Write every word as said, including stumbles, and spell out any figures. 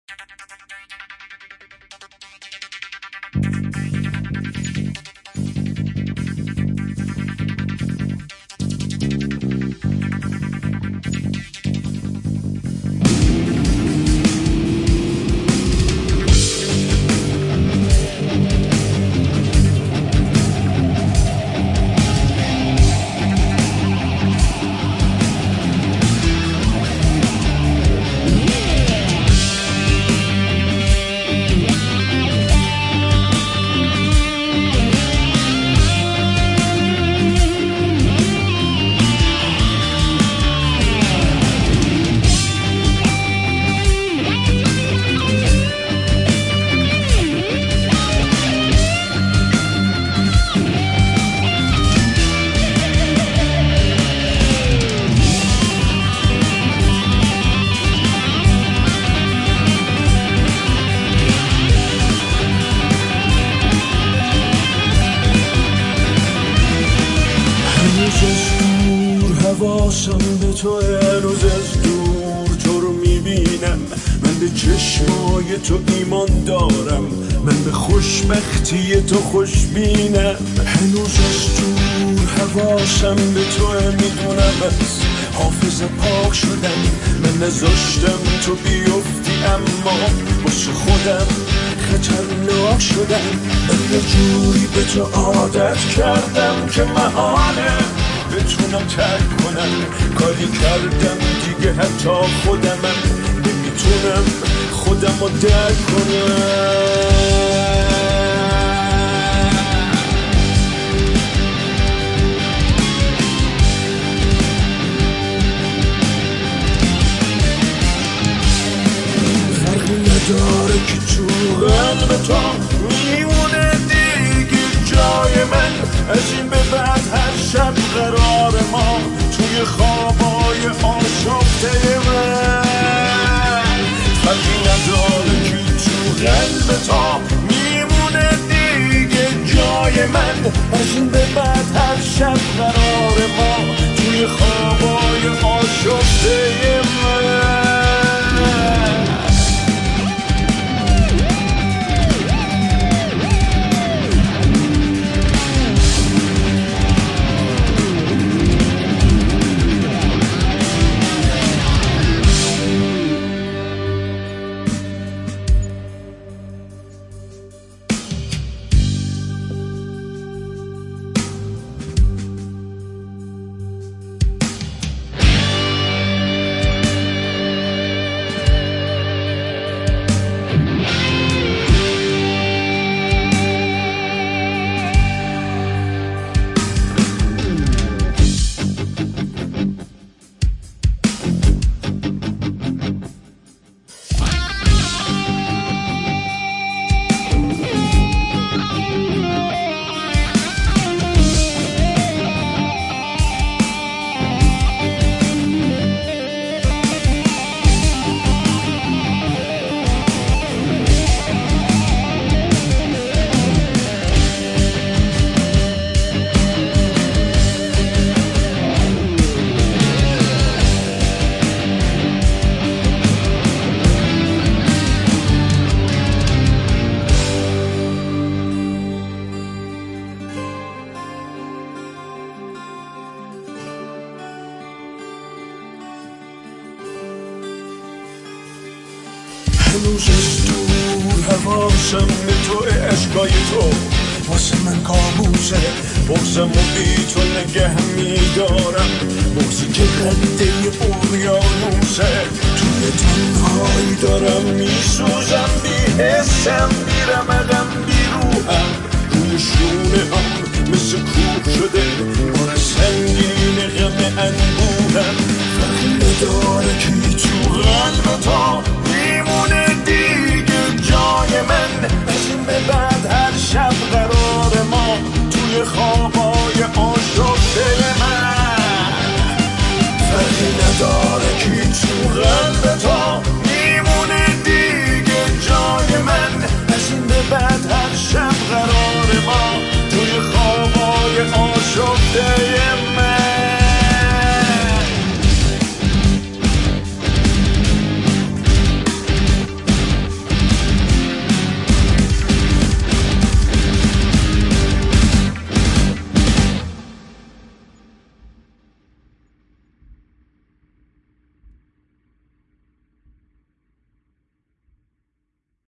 حواسم به تو هنوز از دور تو رو میبینم. من به چشمای تو ایمان دارم، من به خوشبختی تو خوشبینم. هنوز از دور حواسم به تو میدونم، از حافظه پاک شدم. من نذاشتم تو بیفتی اما واسه خودم خطرناک شدم. من یه جوری به تو عادت کردم که محاله بتونم ترک کنم. کاری کردم دیگه حتی خودمم نمیتونم خودم رو درک کنم. فرقی نداره که تو قلب تو میمونه دیگه جای من. از این به بعد هر شب قرار ما توی خوابای آشفته من. فرقی نداره که تو قلب تو میمونه دیگه جای من. از این به بعد هر شب قرار ما توی خوابای آشفته من. هنوز از دور حواسم به تو، عشقای تو واسه من کابوسه. بغزم و بی تو نگه میدارم، بغزی که قده اقیانوسه. توی تنهایی دارم میسوزم، بی حسم میرم عقم بی روحم. روی شونه هم مثل کوه شده بار سنگین غم انبوهم. فرقی نداره که تو قلب